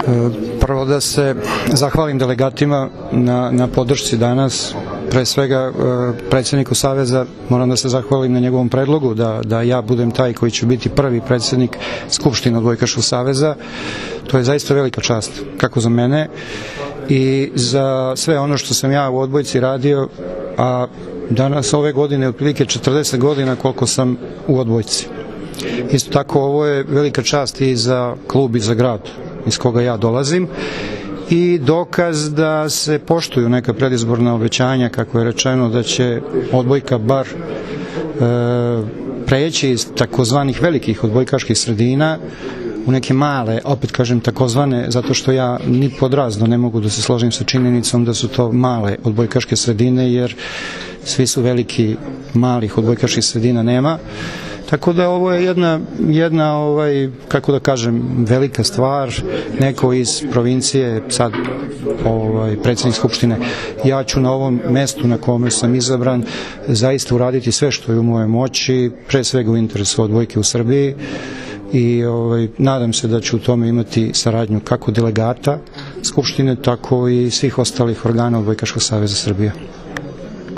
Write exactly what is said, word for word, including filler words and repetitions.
Prvo da se zahvalim delegatima na, na podršci danas, pre svega predsjedniku Saveza moram da se zahvalim na njegovom predlogu da, da ja budem taj koji će biti prvi predsjednik Skupštine Odbojkaškog saveza. To je zaista velika čast, kako za mene i za sve ono što sam ja u odbojci radio, a danas ove godine otprilike četrdeset godina koliko sam u odbojci. Isto tako ovo je velika čast i za klub i za grad iz koga ja dolazim i dokaz da se poštuju neka predizborna obećanja, kako je rečeno da će odbojka bar e, preći iz takozvanih velikih odbojkaških sredina u neke male, opet kažem takozvane, zato što ja ni podrazno ne mogu da se složim sa činjenicom da su to male odbojkaške sredine, jer svi su veliki, malih odbojkaških sredina nema. Tako da ovo je jedna, jedna ovaj, kako da kažem, velika stvar, neko iz provincije, sad ovaj, predsjednik Skupštine, ja ću na ovom mestu na kome sam izabran zaista uraditi sve što je u moje moći, pre svega u interesu odbojke u Srbiji i ovaj, nadam se da ću u tome imati saradnju kako delegata Skupštine, tako i svih ostalih organa Odbojkaškog saveza Srbije.